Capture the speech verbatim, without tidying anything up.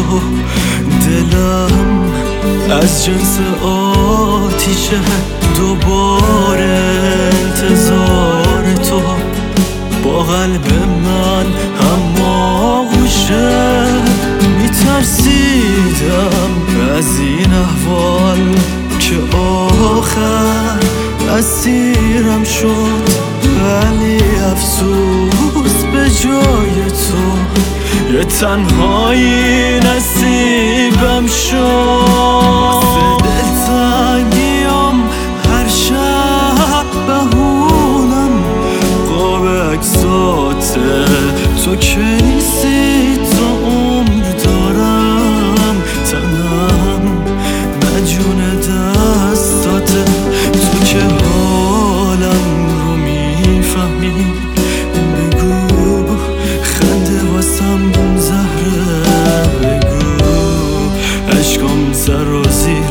دلم از جنس آتیشه، دوباره انتظار تو با قلب من هم آغوشه. میترسیدم از این احوال که آخر اسیرم شد، ولی افسوس به جای تو یه تنهایی نصیبم شد. دلتنگیم هر شب بهونم قاب عکساته، تو که نیستی تا عمر دارم تنم مجون دستاته. تو که حالم رو میفهمی بگو، خنده واسم زهره بگو، عشقم سرازی